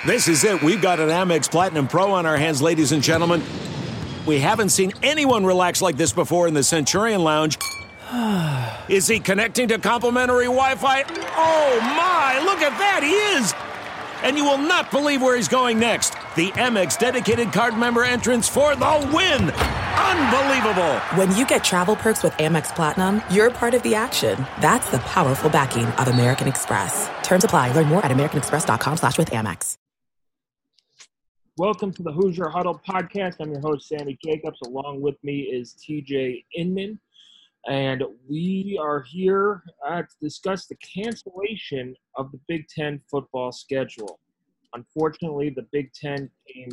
This is it. We've got an Amex Platinum Pro on our hands, ladies and gentlemen. We haven't seen anyone relax like this before in the Centurion Lounge. Is he connecting to complimentary Wi-Fi? Oh, my. Look at that. He is. And you will not believe where he's going next. The Amex dedicated card member entrance for the win. Unbelievable. When you get travel perks with Amex Platinum, you're part of the action. That's the powerful backing of American Express. Terms apply. Learn more at americanexpress.com/withAmex. Welcome to the Hoosier Huddle podcast. I'm your host, Sammy Jacobs. Along with me is TJ Inman. And we are here to discuss the cancellation of the Big Ten football schedule. Unfortunately, the Big Ten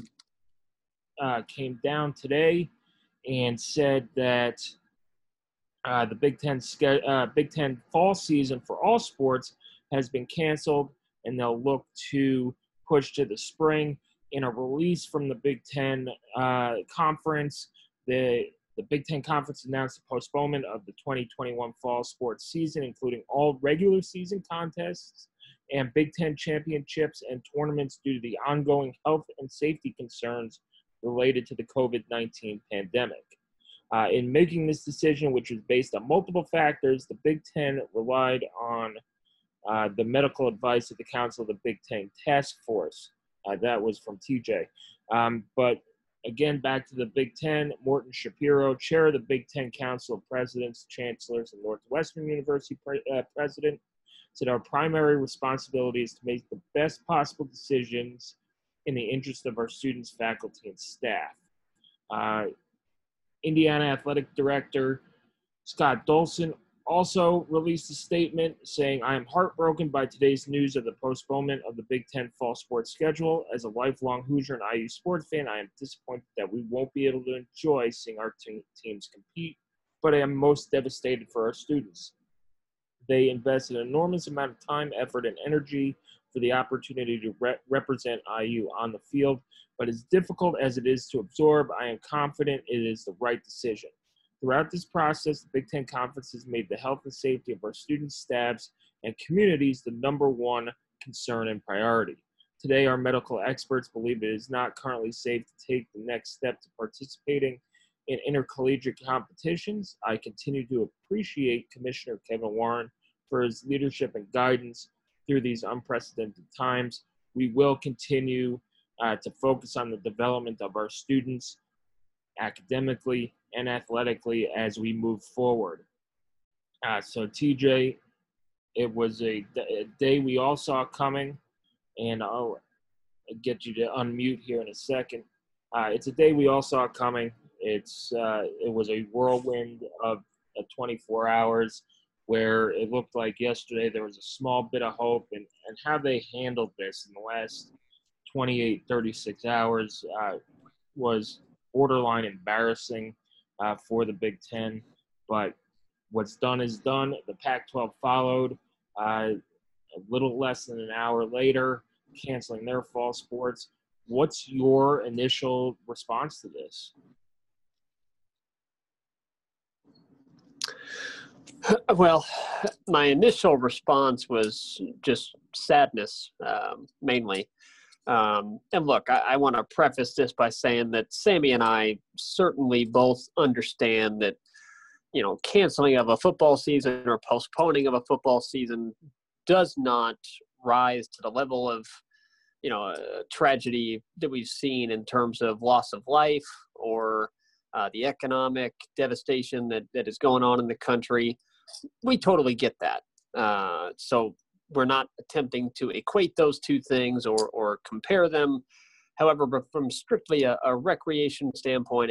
came down today and said that the Big Ten fall season for all sports has been canceled, and they'll look to push to the spring. In a release from the Big Ten Conference, the Big Ten Conference announced the postponement of the 2021 fall sports season, including all regular season contests and Big Ten championships and tournaments due to the ongoing health and safety concerns related to the COVID-19 pandemic. In making this decision, which was based on multiple factors, the Big Ten relied on the medical advice of the Council of the Big Ten Task Force. That was from TJ. But again, back to the Big Ten, Morton Shapiro, chair of the Big Ten Council of Presidents, Chancellors, and Northwestern University president, said our primary responsibility is to make the best possible decisions in the interest of our students, faculty, and staff. Indiana Athletic Director Scott Dolson also released a statement saying, I am heartbroken by today's news of the postponement of the Big Ten fall sports schedule. As a lifelong Hoosier and IU sports fan, I am disappointed that we won't be able to enjoy seeing our teams compete, but I am most devastated for our students. They invested an enormous amount of time, effort, and energy for the opportunity to represent IU on the field, but as difficult as it is to absorb, I am confident it is the right decision. Throughout this process, the Big Ten Conference has made the health and safety of our students, staffs, and communities the number one concern and priority. Today, our medical experts believe it is not currently safe to take the next step to participating in intercollegiate competitions. I continue to appreciate Commissioner Kevin Warren for his leadership and guidance through these unprecedented times. We will continue to focus on the development of our students academically and athletically as we move forward. So TJ, it was a day we all saw coming, and I'll get you to unmute here in a second. It's a day we all saw coming. It was a whirlwind of 24 hours where it looked like yesterday there was a small bit of hope, and how they handled this in the last 28, 36 hours was borderline embarrassing for the Big Ten, but what's done is done. The Pac-12 followed a little less than an hour later, canceling their fall sports. What's your initial response to this? Well, my initial response was just sadness, mainly. And look, I want to preface this by saying that Sammy and I certainly both understand that, canceling of a football season or postponing of a football season does not rise to the level of, tragedy that we've seen in terms of loss of life or the economic devastation that is going on in the country. We totally get that. So we're not attempting to equate those two things or compare them. However, but from strictly a recreation standpoint,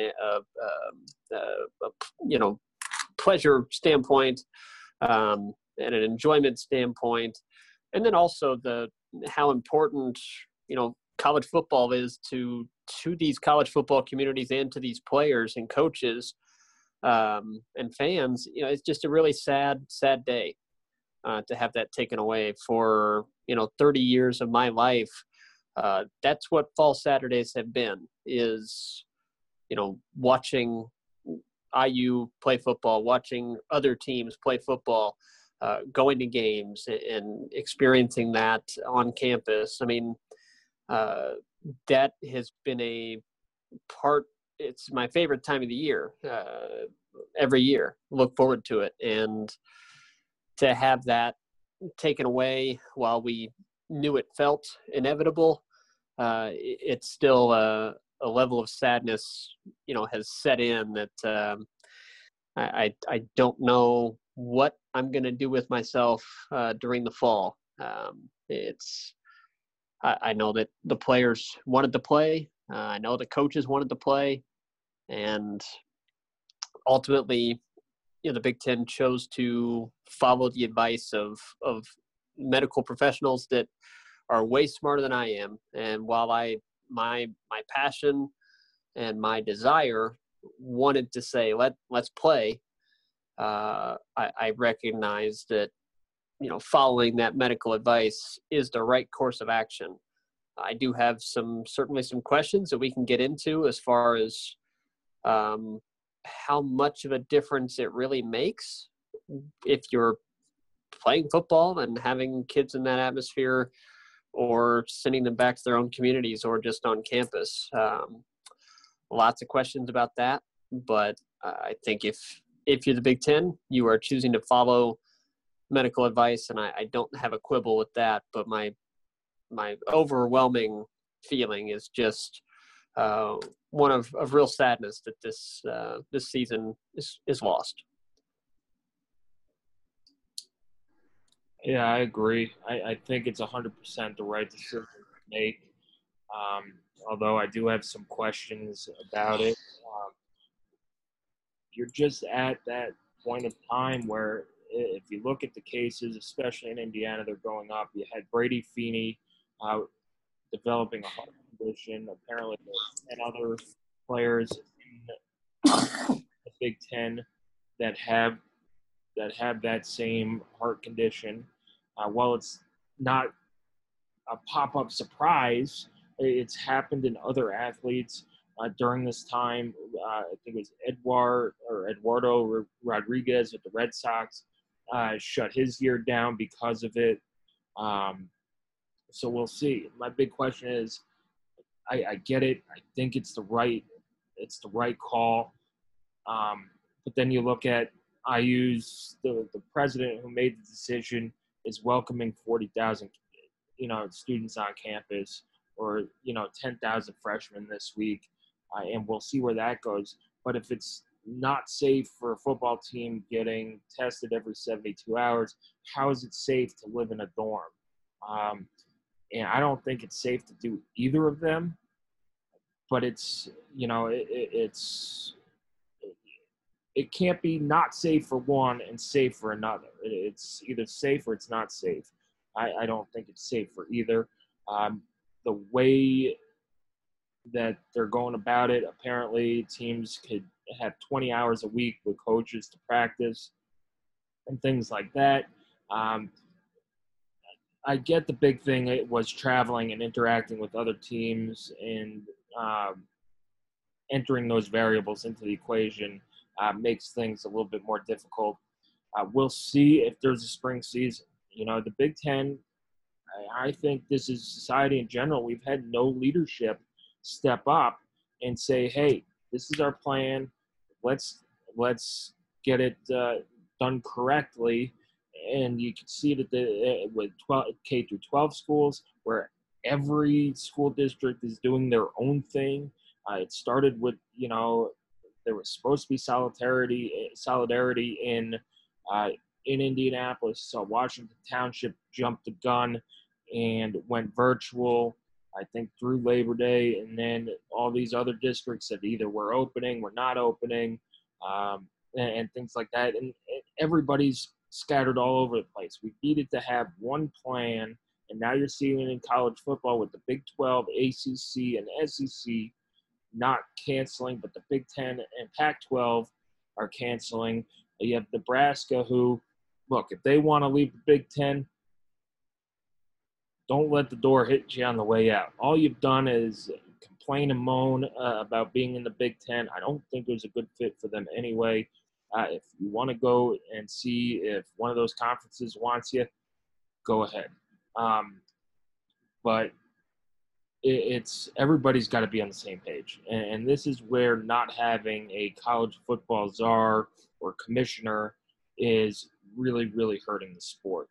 pleasure standpoint, and an enjoyment standpoint, and then also how important college football is to these college football communities and to these players and coaches and fans. It's just a really sad day. To have that taken away for 30 years of my life. That's what fall Saturdays have been, is watching IU play football, watching other teams play football, going to games and experiencing that on campus. I mean, That has been a part. It's my favorite time of the year. Every year, look forward to it, and to have that taken away while we knew it felt inevitable, it's still a level of sadness, has set in that I don't know what I'm going to do with myself during the fall. I know that the players wanted to play. I know the coaches wanted to play, and ultimately, the Big Ten chose to follow the advice of medical professionals that are way smarter than I am. And while my passion and my desire wanted to say let's play, I recognize that following that medical advice is the right course of action. I do have certainly some questions that we can get into as far as how much of a difference it really makes if you're playing football and having kids in that atmosphere, or sending them back to their own communities, or just on campus. Lots of questions about that, but I think if you're the Big Ten, you are choosing to follow medical advice, and I don't have a quibble with that. But my overwhelming feeling is just one of real sadness that this season is lost. Yeah, I agree. I think it's 100% the right decision to make. Although I do have some questions about it. You're just at that point of time where, if you look at the cases, especially in Indiana, they're going up. You had Brady Feeney developing a heart condition. Apparently, there's 10 other players in the Big Ten that have that same heart condition. While it's not a pop-up surprise, it's happened in other athletes during this time. I think it was Eduardo Rodriguez at the Red Sox shut his year down because of it. So we'll see. My big question is, I get it. I think it's the right call. But then you look at IU's the president who made the decision is welcoming 40,000 students on campus, or 10,000 freshmen this week, and we'll see where that goes. But if it's not safe for a football team getting tested every 72 hours, how is it safe to live in a dorm? And I don't think it's safe to do either of them. But it's it can't be not safe for one and safe for another. It's either safe or it's not safe. I don't think it's safe for either. The way that they're going about it, apparently teams could have 20 hours a week with coaches to practice and things like that. I get the big thing. It was traveling and interacting with other teams, and entering those variables into the equation makes things a little bit more difficult. We'll see if there's a spring season. The Big Ten, I think this is society in general. We've had no leadership step up and say, hey, this is our plan. Let's get it done correctly. And you can see that with K through 12 schools, where every school district is doing their own thing. It started with, there was supposed to be solidarity in Indianapolis. So Washington Township jumped the gun and went virtual, I think, through Labor Day. And then all these other districts said either we're opening, we're not opening, and things like that. And everybody's scattered all over the place. We needed to have one plan. And now you're seeing it in college football with the Big 12, ACC, and SEC not canceling, but the Big 10 and Pac-12 are canceling. You have Nebraska who, look, if they want to leave the Big 10, don't let the door hit you on the way out. All you've done is complain and moan about being in the Big 10. I don't think it was a good fit for them anyway. If you want to go and see if one of those conferences wants you, go ahead. But it's everybody's got to be on the same page. And this is where not having a college football czar or commissioner is really, really hurting the sport.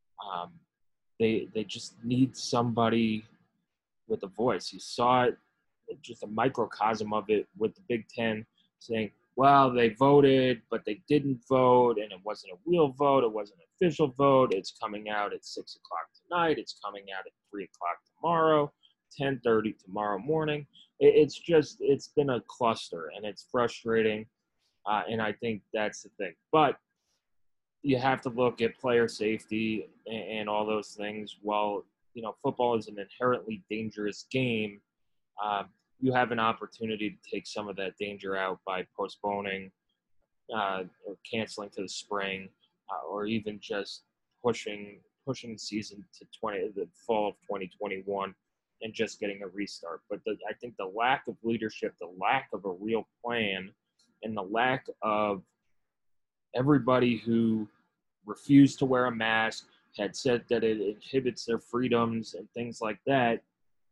They just need somebody with a voice. You saw it, just a microcosm of it with the Big Ten saying, well, they voted, but they didn't vote, and it wasn't a real vote. It wasn't an official vote. It's coming out at 6 o'clock tonight. It's coming out at 3 o'clock tomorrow, 10:30 tomorrow morning. It's been a cluster, and it's frustrating, and I think that's the thing. But you have to look at player safety and all those things. While, football is an inherently dangerous game, you have an opportunity to take some of that danger out by postponing or canceling to the spring, or even just pushing the season to the fall of 2021 and just getting a restart. But I think the lack of leadership, the lack of a real plan, and the lack of everybody who refused to wear a mask, had said that it inhibits their freedoms and things like that.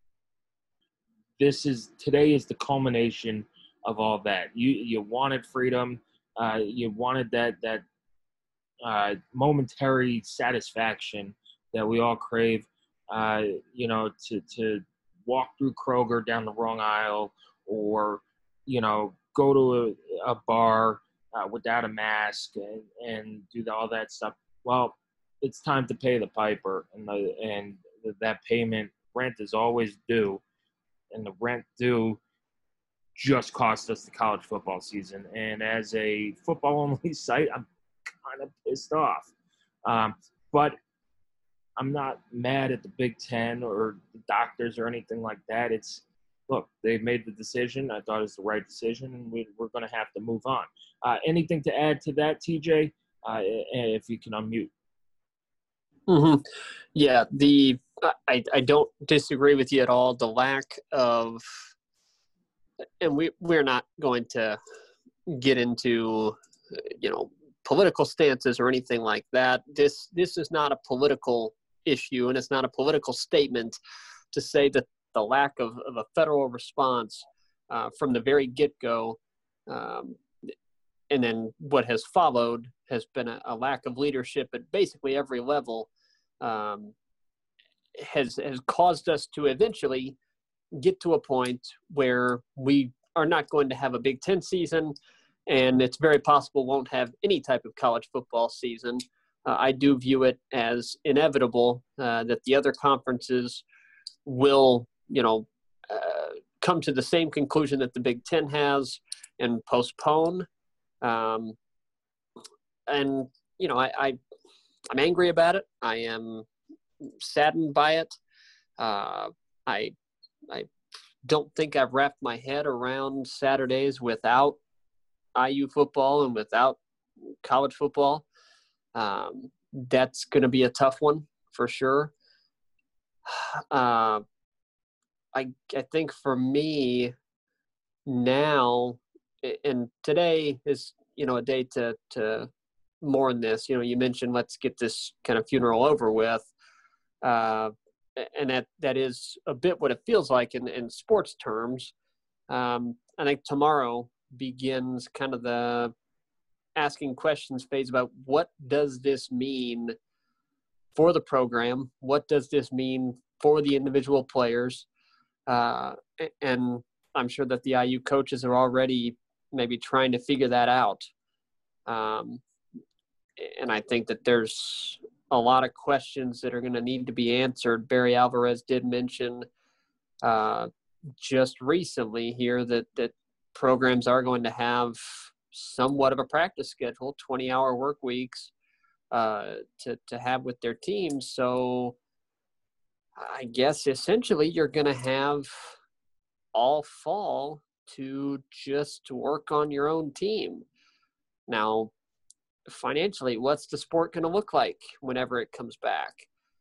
Today is the culmination of all that. You wanted freedom, you wanted that momentary satisfaction that we all crave. To walk through Kroger down the wrong aisle, or go to a bar without a mask and do all that stuff. Well, it's time to pay the piper, and that payment, rent is always due. And the rent due just cost us the college football season. And as a football-only site, I'm kind of pissed off. But I'm not mad at the Big Ten or the doctors or anything like that. Look, they've made the decision. I thought it was the right decision, and we're going to have to move on. Anything to add to that, TJ? If you can unmute. Mm-hmm. Yeah, I don't disagree with you at all. The lack of, and we're not going to get into, political stances or anything like that. This is not a political issue, and it's not a political statement to say that the lack of a federal response from the very get-go, and then what has followed has been a lack of leadership at basically every level, has caused us to eventually get to a point where we are not going to have a Big Ten season, and it's very possible won't have any type of college football season. I do view it as inevitable that the other conferences will, come to the same conclusion that the Big Ten has and postpone. I'm angry about it. I am saddened by it. I don't think I've wrapped my head around Saturdays without IU football and without college football. That's going to be a tough one for sure. I think for me now, and today is, a day to mourn this. You mentioned let's get this kind of funeral over with. And that is a bit what it feels like in sports terms. I think tomorrow begins kind of the asking questions phase about what does this mean for the program? What does this mean for the individual players? And I'm sure that the IU coaches are already maybe trying to figure that out. And I think that there's a lot of questions that are going to need to be answered. Barry Alvarez did mention just recently here that programs are going to have somewhat of a practice schedule, 20-hour work weeks to have with their teams. So I guess essentially you're going to have all fall to just work on your own team. Now, financially, what's the sport going to look like whenever it comes back?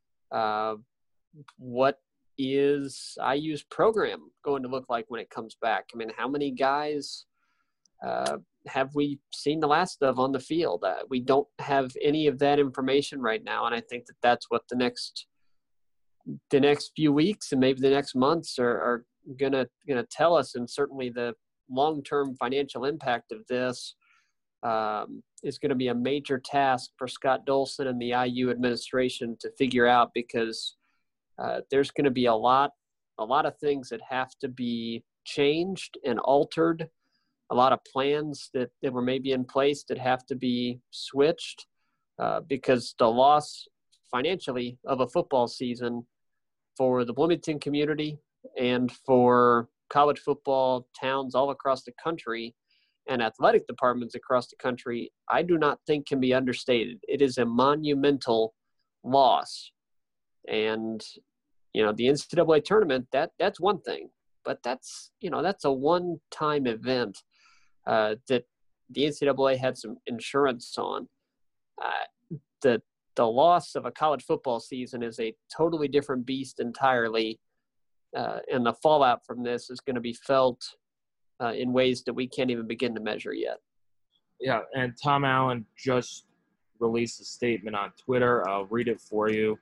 What is IU's program going to look like when it comes back? I mean, how many guys have we seen the last of on the field? We don't have any of that information right now, and I think that that's what the next the next few weeks and maybe the next months are gonna tell us, and certainly the long-term financial impact of this is going to be a major task for Scott Dolson and the IU administration to figure out, because there's going to be a lot of things that have to be changed and altered, a lot of plans that were maybe in place that have to be switched, because the loss financially of a football season for the Bloomington community and for college football towns all across the country and athletic departments across the country, I do not think can be understated. It is a monumental loss. And, the NCAA tournament, that's one thing, but that's a one-time event that the NCAA had some insurance on. The loss of a college football season is a totally different beast entirely. And the fallout from this is going to be felt in ways that we can't even begin to measure yet. Yeah, and Tom Allen just released a statement on Twitter. I'll read it for you.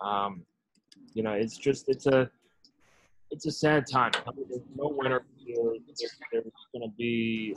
It's a sad time. There's no winner here. There's going to be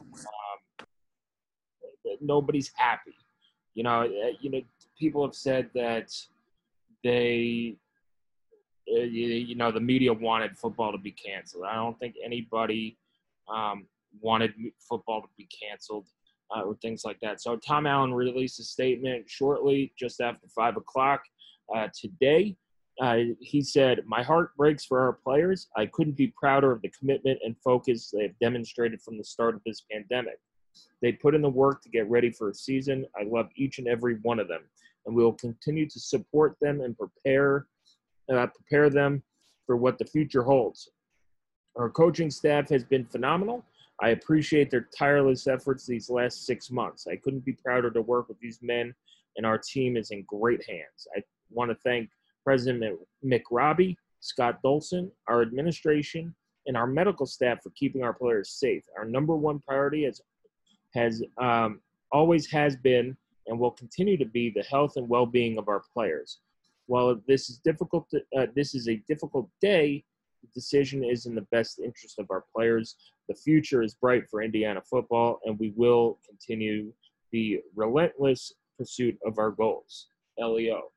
nobody's happy. People have said that they. The media wanted football to be canceled. I don't think anybody wanted football to be canceled or things like that. So Tom Allen released a statement shortly, just after 5 o'clock today. He said, "My heart breaks for our players. I couldn't be prouder of the commitment and focus they have demonstrated from the start of this pandemic. They put in the work to get ready for a season. I love each and every one of them, and we will continue to support them and prepare them for what the future holds. Our coaching staff has been phenomenal. I appreciate their tireless efforts these last 6 months. I couldn't be prouder to work with these men, and our team is in great hands. I want to thank President Mick Robbie, Scott Dolson, our administration, and our medical staff for keeping our players safe. Our number one priority has always has been and will continue to be the health and well-being of our players. While this is a difficult day, the decision is in the best interest of our players. The future is bright for Indiana football, and we will continue the relentless pursuit of our goals." LEO.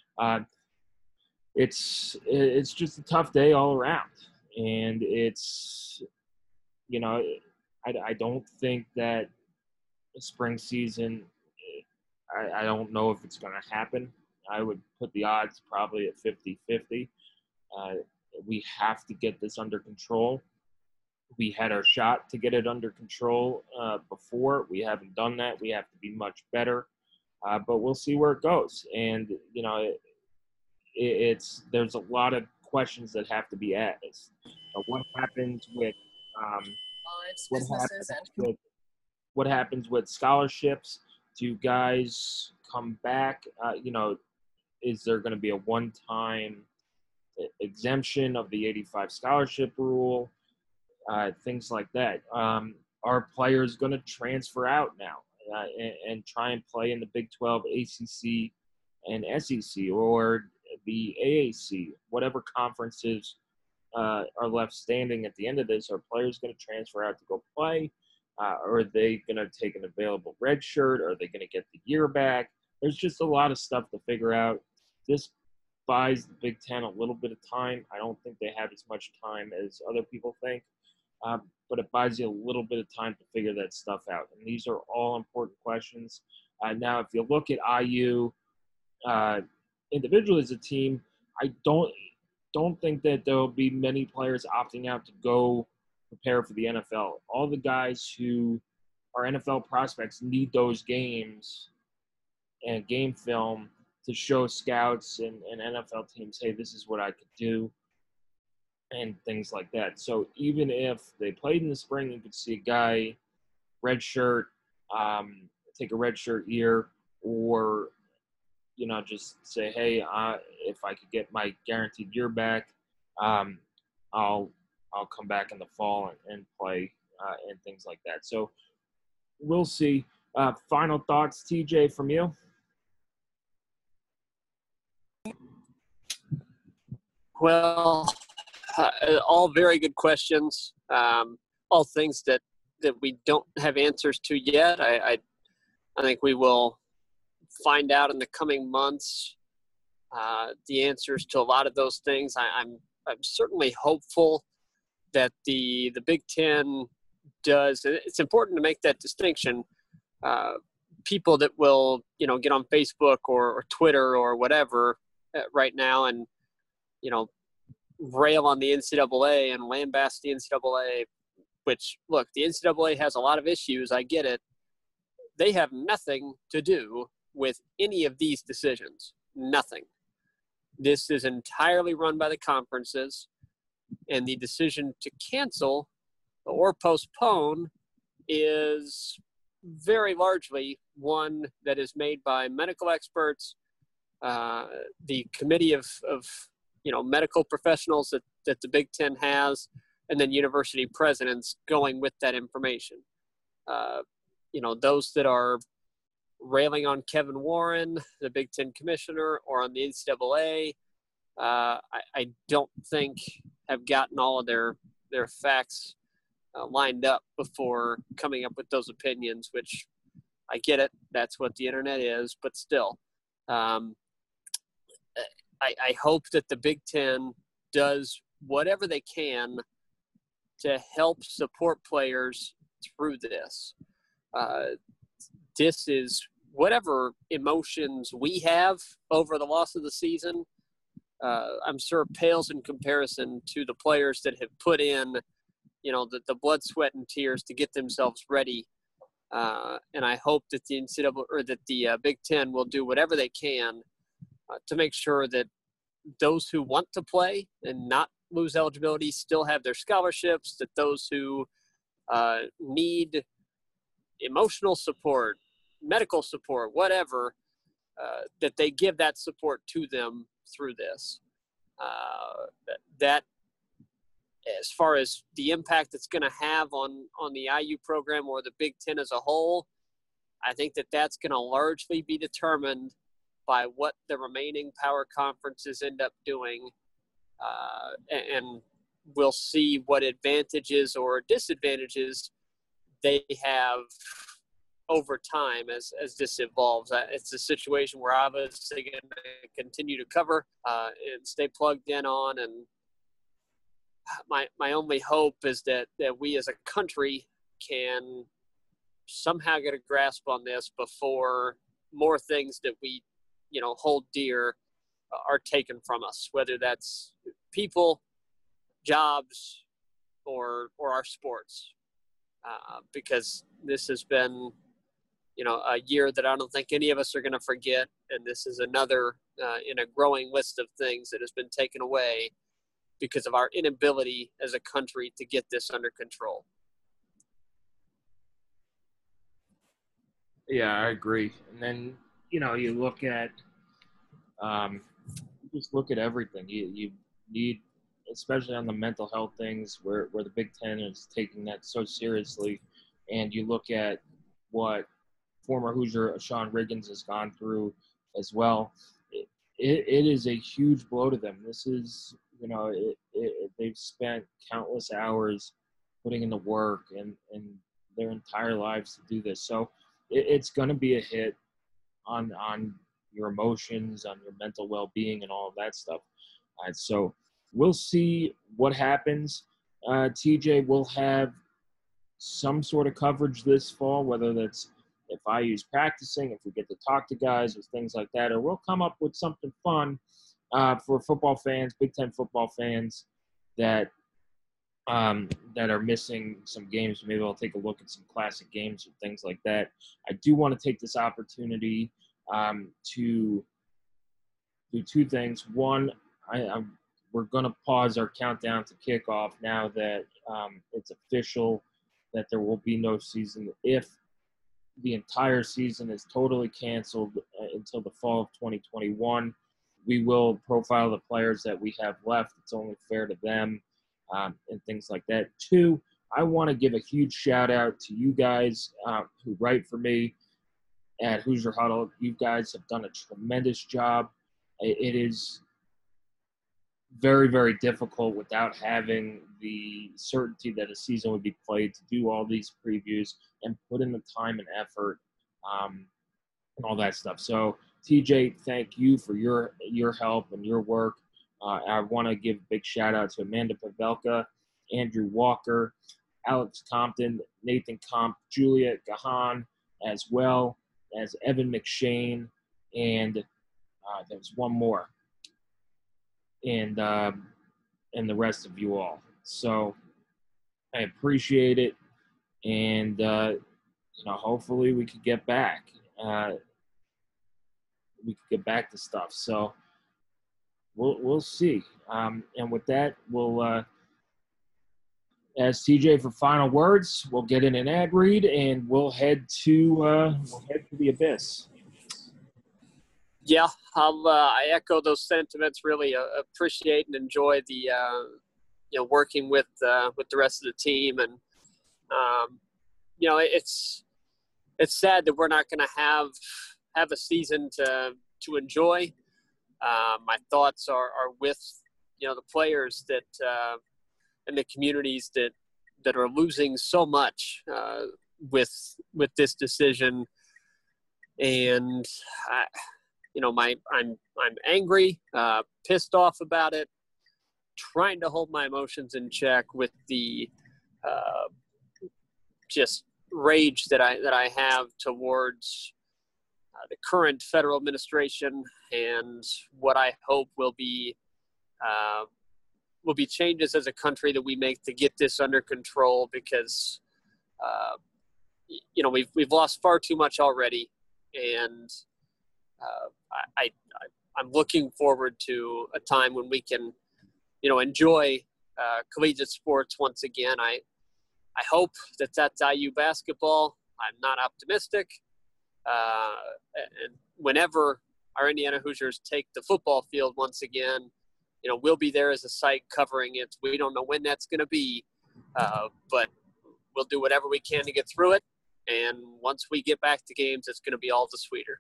It's just a tough day all around, and I don't think that the spring season. I don't know if it's going to happen. I would put the odds probably at 50-50. We have to get this under control. We had our shot to get it under control before. We haven't done that. We have to be much better. But we'll see where it goes. And, there's a lot of questions that have to be asked. What happens with what happens with scholarships? Do guys come back? Is there going to be a one-time exemption of the 85 scholarship rule? Things like that. Are players going to transfer out now and try and play in the Big 12, ACC, and SEC, or the AAC, whatever conferences are left standing at the end of this? Are players going to transfer out to go play? Or are they going to take an available red shirt? Are they going to get the year back? There's just a lot of stuff to figure out. This buys the Big Ten a little bit of time. I don't think they have as much time as other people think, but it buys you a little bit of time to figure that stuff out. And these are all important questions. Now, if you look at IU individually as a team, I don't think that there will be many players opting out to go prepare for the NFL. All the guys who are NFL prospects need those games and game film to show scouts and NFL teams, hey, this is what I could do, and things like that. So even if they played in the spring, you could see a guy redshirt, take a redshirt year, or just say, hey, if I could get my guaranteed year back, I'll come back in the fall and play and things like that. So we'll see. Final thoughts, TJ, from you? Well, all very good questions. All things that we don't have answers to yet. I think we will find out in the coming months the answers to a lot of those things. I'm certainly hopeful that the Big Ten does. It's important to make that distinction. People that will, get on Facebook or Twitter or whatever right now and, rail on the NCAA and lambast the NCAA, which, look, the NCAA has a lot of issues. I get it. They have nothing to do with any of these decisions. Nothing. This is entirely run by the conferences, and the decision to cancel or postpone is very largely one that is made by medical experts, the committee of medical professionals that the Big Ten has, and then university presidents going with that information. Those that are railing on Kevin Warren, the Big Ten commissioner, or on the NCAA, I don't think have gotten all of their facts lined up before coming up with those opinions, which I get it. That's what the internet is, but still, I hope that the Big Ten does whatever they can to help support players through this. This is whatever emotions we have over the loss of the season, I'm sure pales in comparison to the players that have put in, the blood, sweat, and tears to get themselves ready. And I hope that the NCAA or that the Big Ten will do whatever they can to make sure that those who want to play and not lose eligibility still have their scholarships, that those who need emotional support, medical support, whatever, that they give that support to them through this. That as far as the impact it's going to have on the IU program or the Big Ten as a whole, I think that's going to largely be determined by what the remaining power conferences end up doing. And we'll see what advantages or disadvantages they have over time as this evolves. It's a situation we're obviously going to continue to cover and stay plugged in on. And my only hope is that we as a country can somehow get a grasp on this before more things that we, hold dear are taken from us, whether that's people, jobs, or our sports. Because this has been, a year that I don't think any of us are going to forget. And this is another in a growing list of things that has been taken away because of our inability as a country to get this under control. Yeah, I agree. And then, you look at, just look at everything. You need, especially on the mental health things where the Big Ten is taking that so seriously. And you look at what former Hoosier Sean Riggins has gone through as well. It is a huge blow to them. This is, they've spent countless hours putting in the work and their entire lives to do this. So it's going to be a hit on your emotions, on your mental well-being and all of that stuff. So we'll see what happens. TJ will have some sort of coverage this fall, whether that's if IU's practicing, if we get to talk to guys or things like that, or we'll come up with something fun for football fans, Big Ten football fans that are missing some games. Maybe I'll take a look at some classic games or things like that. I do want to take this opportunity to do two things. One, we're going to pause our countdown to kickoff now that it's official that there will be no season. If the entire season is totally canceled until the fall of 2021, we will profile the players that we have left. It's only fair to them and things like that. Two, I want to give a huge shout out to you guys who write for me at Hoosier Huddle. You guys have done a tremendous job. It is very, very difficult without having the certainty that a season would be played to do all these previews and put in the time and effort and all that stuff. So, TJ, thank you for your help and your work. I want to give a big shout out to Amanda Pavelka, Andrew Walker, Alex Compton, Nathan Comp, Julia Gahan, as well as Evan McShane, and there's one more, and the rest of you all. So I appreciate it, and hopefully we could get back. We could get back to stuff. So we'll see. And with that, we'll ask TJ for final words. We'll get in an ad read, and we'll head to the abyss. Yeah, I echo those sentiments. Really appreciate and enjoy the working with the rest of the team, and it's sad that we're not going to have a season to enjoy. My thoughts are with the players that and the communities that are losing so much with this decision, and I'm angry, pissed off about it, trying to hold my emotions in check with the just rage that I have towards the current federal administration, and what I hope will be changes as a country that we make to get this under control, because we've lost far too much already, and I'm looking forward to a time when we can enjoy collegiate sports once again. I hope that's IU basketball. I'm not optimistic. And whenever our Indiana Hoosiers take the football field once again, we'll be there as a site covering it. We don't know when that's going to be, but we'll do whatever we can to get through it. And once we get back to games, it's going to be all the sweeter.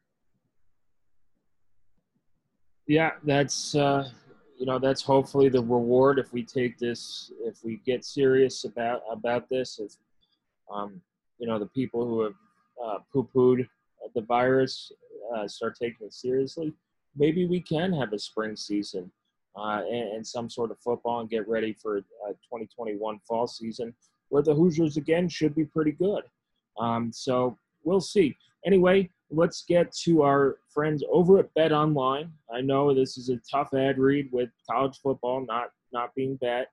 Yeah, that's that's hopefully the reward if we take this, if we get serious about this. If the people who have poo-pooed the virus start taking it seriously, maybe we can have a spring season and some sort of football and get ready for a 2021 fall season where the Hoosiers again should be pretty good. So we'll see. Anyway, let's get to our friends over at Bet Online. I know this is a tough ad read with college football not being bet.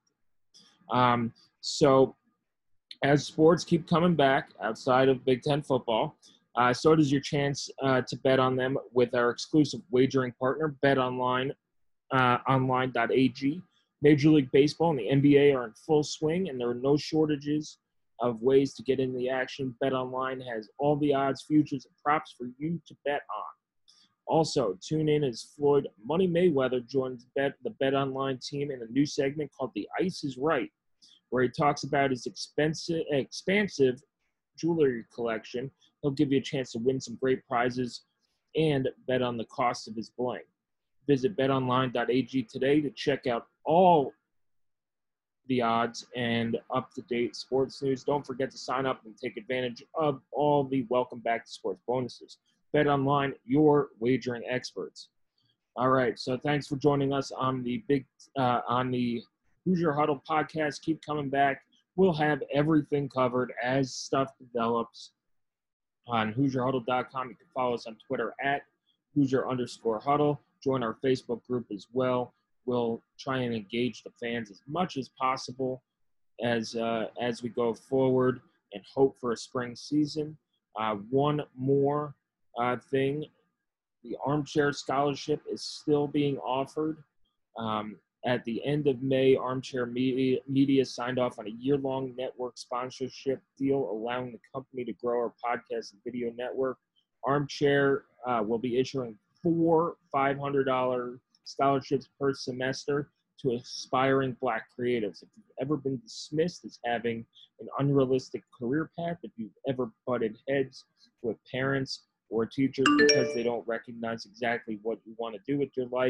So as sports keep coming back outside of Big Ten football, so does your chance to bet on them with our exclusive wagering partner, Bet Online, online.ag. Major League Baseball and the NBA are in full swing, and there are no shortages of ways to get into the action. Bet Online has all the odds, futures, and props for you to bet on. Also, tune in as Floyd Money Mayweather joins the Bet Online team in a new segment called The Ice is Right, where he talks about his expansive jewelry collection. He'll give you a chance to win some great prizes and bet on the cost of his bling. Visit betonline.ag today to check out all the odds and up-to-date sports news. Don't forget to sign up and take advantage of all the welcome back to sports bonuses. Bet Online, your wagering experts. All right, so thanks for joining us on the Hoosier Huddle podcast. Keep coming back. We'll have everything covered as stuff develops on HoosierHuddle.com. You can follow us on Twitter at Hoosier_Huddle. Join our Facebook group as well. We'll try and engage the fans as much as possible as we go forward and hope for a spring season. One more thing, the Armchair Scholarship is still being offered. At the end of May, Armchair Media signed off on a year-long network sponsorship deal, allowing the company to grow our podcast and video network. Armchair will be issuing 4 $500 scholarships per semester to aspiring Black creatives. If you've ever been dismissed as having an unrealistic career path, if you've ever butted heads with parents or teachers because they don't recognize exactly what you want to do with your life,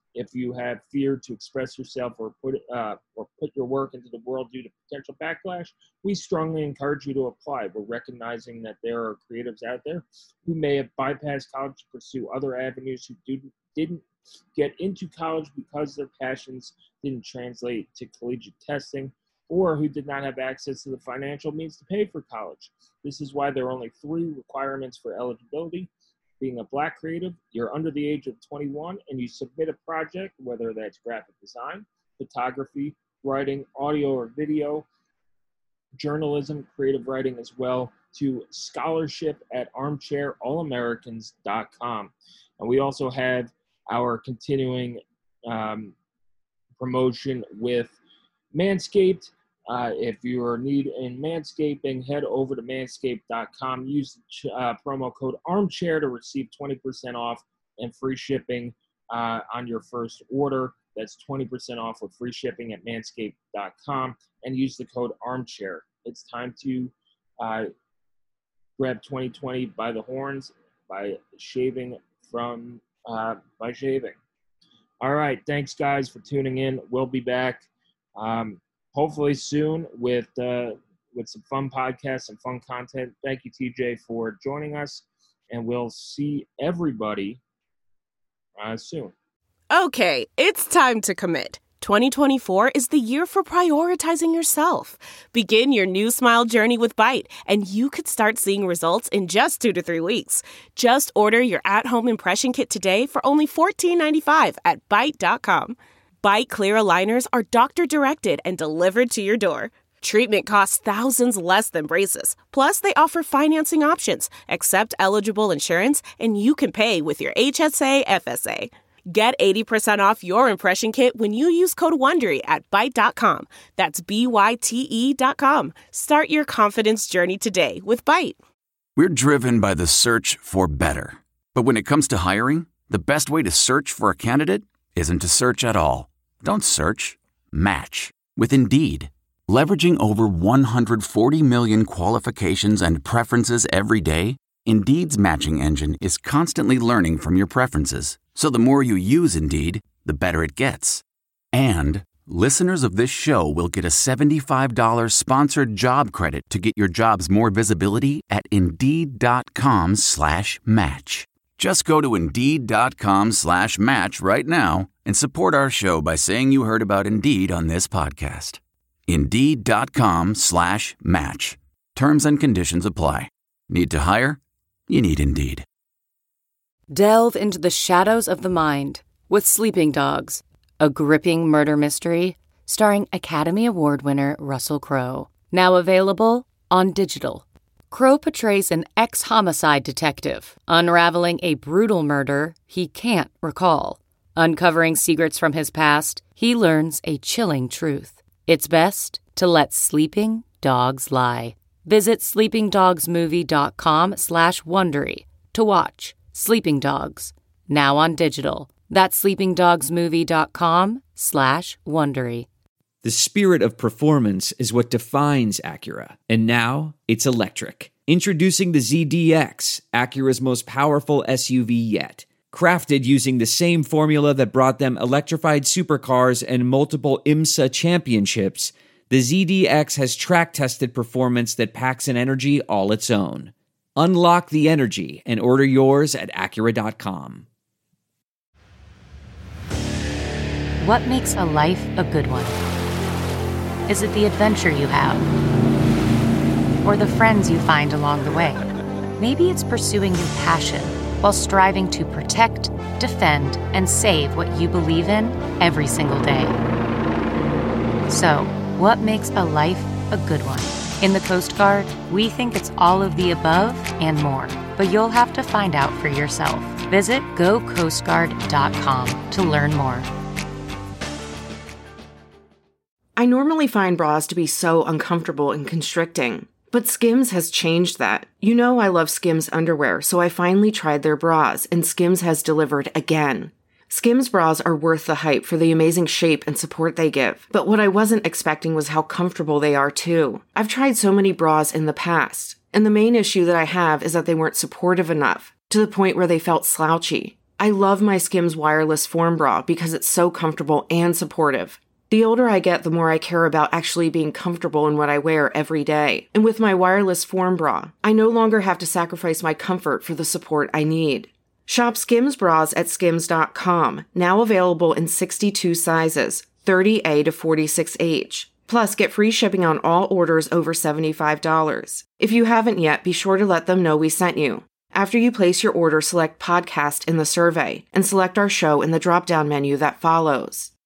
If you have fear to express yourself or put your work into the world due to potential backlash, we strongly encourage you to apply. We're recognizing that there are creatives out there who may have bypassed college to pursue other avenues, who didn't get into college because their passions didn't translate to collegiate testing, or who did not have access to the financial means to pay for college. This is why there are only 3 requirements for eligibility. Being a Black creative, you're under the age of 21, and you submit a project, whether that's graphic design, photography, writing, audio or video, journalism, creative writing as well, to scholarship at armchairallamericans.com. And we also have our continuing promotion with Manscaped. If you are in need in manscaping, head over to manscaped.com. Use the promo code armchair to receive 20% off and free shipping on your first order. That's 20% off with free shipping at manscaped.com, and use the code armchair. It's time to grab 2020 by the horns by shaving. All right, thanks guys for tuning in. We'll be back. Hopefully soon with some fun podcasts and fun content. Thank you, TJ, for joining us, and we'll see everybody soon. Okay, it's time to commit. 2024 is the year for prioritizing yourself. Begin your new smile journey with Byte, and you could start seeing results in just 2 to 3 weeks. Just order your at-home impression kit today for only $14.95 at Byte.com. Byte Clear aligners are doctor-directed and delivered to your door. Treatment costs thousands less than braces. Plus, they offer financing options, accept eligible insurance, and you can pay with your HSA FSA. Get 80% off your impression kit when you use code WONDERY at Byte.com. That's BYTE.com. Start your confidence journey today with Byte. We're driven by the search for better. But when it comes to hiring, the best way to search for a candidate isn't to search at all. Don't search. Match with Indeed. Leveraging over 140 million qualifications and preferences every day, Indeed's matching engine is constantly learning from your preferences. So the more you use Indeed, the better it gets. And listeners of this show will get a $75 sponsored job credit to get your jobs more visibility at Indeed.com/match. Just go to Indeed.com/match right now and support our show by saying you heard about Indeed on this podcast. Indeed.com/match. Terms and conditions apply. Need to hire? You need Indeed. Delve into the shadows of the mind with Sleeping Dogs, a gripping murder mystery starring Academy Award winner Russell Crowe. Now available on digital. Crowe portrays an ex-homicide detective unraveling a brutal murder he can't recall. Uncovering secrets from his past, he learns a chilling truth. It's best to let sleeping dogs lie. Visit sleepingdogsmovie.com/Wondery to watch Sleeping Dogs, now on digital. That's sleepingdogsmovie.com/Wondery. The spirit of performance is what defines Acura, and now it's electric. Introducing the ZDX, Acura's most powerful SUV yet. Crafted using the same formula that brought them electrified supercars and multiple IMSA championships, the ZDX has track-tested performance that packs an energy all its own. Unlock the energy and order yours at Acura.com. What makes a life a good one? Is it the adventure you have? Or the friends you find along the way? Maybe it's pursuing your passion while striving to protect, defend, and save what you believe in every single day. So, what makes a life a good one? In the Coast Guard, we think it's all of the above and more, but you'll have to find out for yourself. Visit GoCoastGuard.com to learn more. I normally find bras to be so uncomfortable and constricting, but Skims has changed that. You know I love Skims underwear, so I finally tried their bras, and Skims has delivered again. Skims bras are worth the hype for the amazing shape and support they give, but what I wasn't expecting was how comfortable they are too. I've tried so many bras in the past, and the main issue that I have is that they weren't supportive enough, to the point where they felt slouchy. I love my Skims wireless form bra because it's so comfortable and supportive. The older I get, the more I care about actually being comfortable in what I wear every day. And with my wireless form bra, I no longer have to sacrifice my comfort for the support I need. Shop Skims bras at skims.com, now available in 62 sizes, 30A to 46H. Plus, get free shipping on all orders over $75. If you haven't yet, be sure to let them know we sent you. After you place your order, select podcast in the survey and select our show in the drop-down menu that follows.